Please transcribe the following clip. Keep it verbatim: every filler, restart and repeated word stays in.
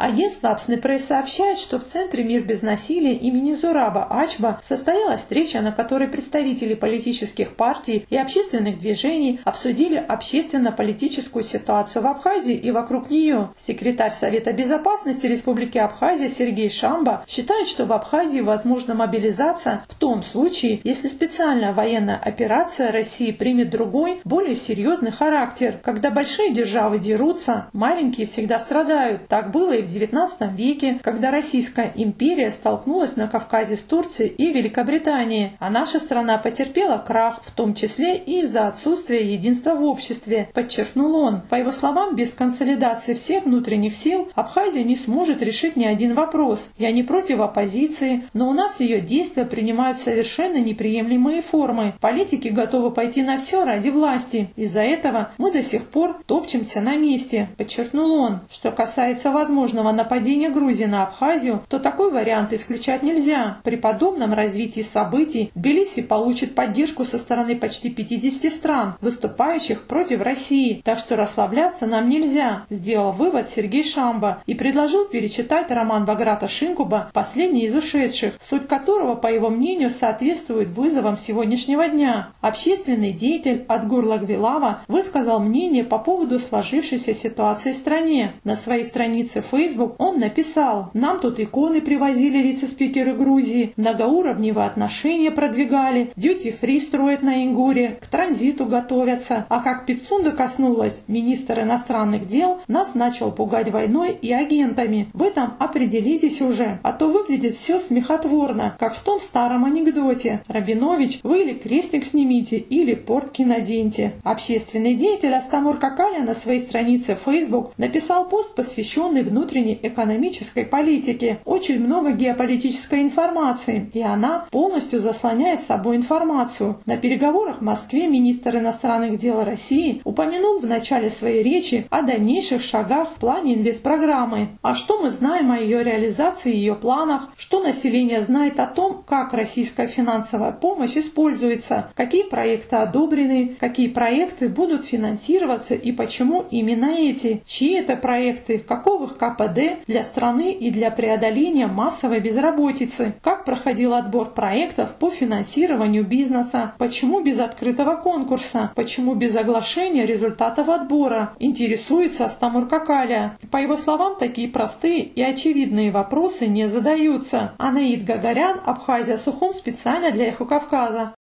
Агентство Апсны Пресс сообщает, что в Центре «Мир без насилия» имени Зураба Ачба состоялась встреча, на которой представители политических партий и общественных движений обсудили общественно-политическую ситуацию в Абхазии и вокруг нее. Секретарь Совета безопасности Республики Абхазия Сергей Шамба считает, что в Абхазии возможна мобилизация в том случае, если специальная военная операция России примет другой, более серьезный характер. Когда большие державы дерутся, маленькие всегда страдают. Так было и в девятнадцатом веке, когда Российская империя столкнулась на Кавказе с Турцией и Великобританией, а наша страна потерпела крах, в том числе и из-за отсутствия единства в обществе, подчеркнул он. По его словам, без консолидации всех внутренних сил Абхазия не сможет решить ни один вопрос. Я не против оппозиции, но у нас ее действия принимают совершенно неприемлемые формы. Политики готовы пойти на все ради власти. Из-за этого мы до сих пор топчемся на месте, подчеркнул он. Что касается возможного нападения Грузии на Абхазию, то такой вариант исключать нельзя. При подобном развитии событий Тбилиси получит поддержку со стороны почти пятидесяти стран, выступающих против России. Так что расслабляться нам нельзя, сделал вывод Сергей Шамба и предложил перечитать роман Баграта Шинкуба «Последний из ушедших», суть которого, по его мнению, соответствует вызовам сегодняшнего дня. Общественный деятель Адгур Лагвилава высказал мнение по поводу сложившейся ситуации в стране. На своей странице Facebook он написал: «Нам тут иконы привозили вице-спикеры Грузии, многоуровневые отношения продвигали, дьюти-фри строят на Ингуре, к транзиту готовятся. А как Пицунда коснулась, министр иностранных дел нас начал пугать войной и агентами. В этом определитесь уже, а то выглядит все смехотворно, как в том старом анекдоте. Рабинович, вы или крестик снимите, или портки наденьте». Общественный деятель Астамур Какаля на своей странице Facebook написал пост, посвященный внутренней экономической политике. Очень много геополитической информации, и она полностью заслоняет собой информацию. На переговорах в Москве министр иностранных дел России упомянул в начале своей речи о дальнейших шагах в плане инвестпрограммы. А что мы знаем о ее реализации и ее планах? Что население знает о том, как российская финансовая помощь используется, какие проекты одобрены, какие проекты будут финансироваться и почему именно эти, чьи это проекты, каков их ка пэ дэ для страны и для преодоления массовой безработицы, как проходил отбор проектов по финансированию бизнеса, почему без открытого конкурса, почему без оглашения результатов отбора, интересуется Астамур Какаля. По его словам, такие простые и очевидные вопросы не задаются. Анаид Гагарян, Абхазия, Сухум, специально для Эхо Кавказа.